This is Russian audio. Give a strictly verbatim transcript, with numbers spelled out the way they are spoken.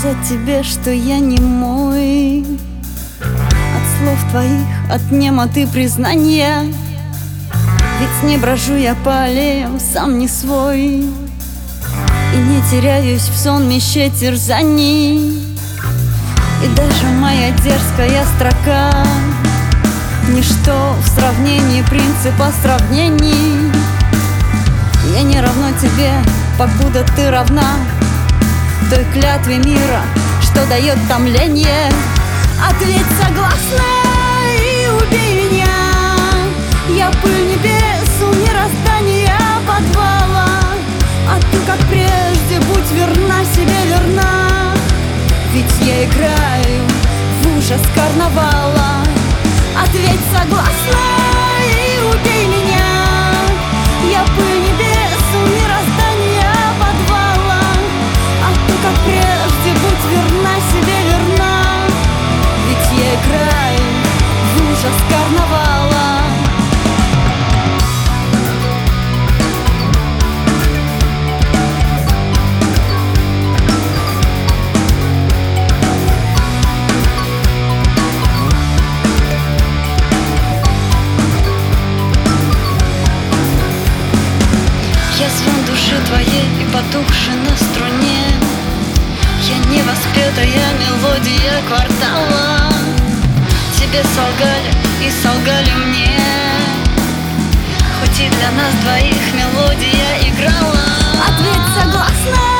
сказать тебе, что я не мой. От слов твоих, от немоты признания, ведь не брожу я по аллеям сам не свой, и не теряюсь в сонмище терзаний. И даже моя дерзкая строка — ничто в сравнении принципа сравнений. Я не равно тебе, покуда ты равна той клятве мира, что дает томление. Ответь согласно и убей меня. Я пыль небесу, мироздания, подвала, а ты, как прежде, будь верна себе, верна. Ведь я играю в ужас карнавала. Ответь согласно и убей меня. Я пыль небесу, мироздания, подвала, а ты, как прежде, будь верна себе, верна. Ведь я играю в ужас карнавала. Я звон души твоей и потухший на струне. Я невоспетая мелодия квартала. Тебе солгали и солгали мне, хоть и для нас двоих мелодия играла. Ответь согласно